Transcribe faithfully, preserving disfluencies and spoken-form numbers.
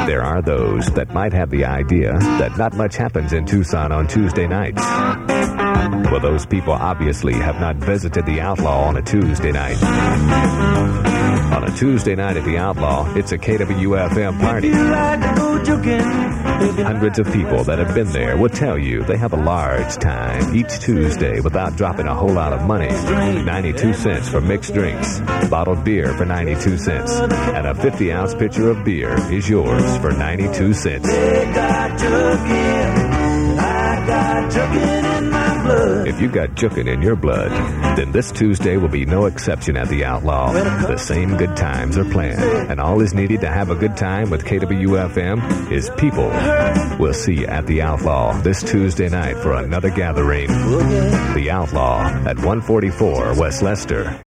There are those that might have the idea that not much happens in Tucson on Tuesday nights. Well, those people obviously have not visited the Outlaw on a Tuesday night. On a Tuesday night at the Outlaw, it's a K W F M party. Hundreds of people that have been there will tell you they have a large time each Tuesday without dropping a whole lot of money. ninety-two cents for mixed drinks, bottled beer for ninety-two cents, and a fifty-ounce pitcher of beer is yours for ninety-two cents. If you've got jukin in your blood, then this Tuesday will be no exception at the Outlaw. The same good times are planned, and all is needed to have a good time with K W F M is people. We'll see you at the Outlaw this Tuesday night for another gathering. The Outlaw at one forty-four West Lester.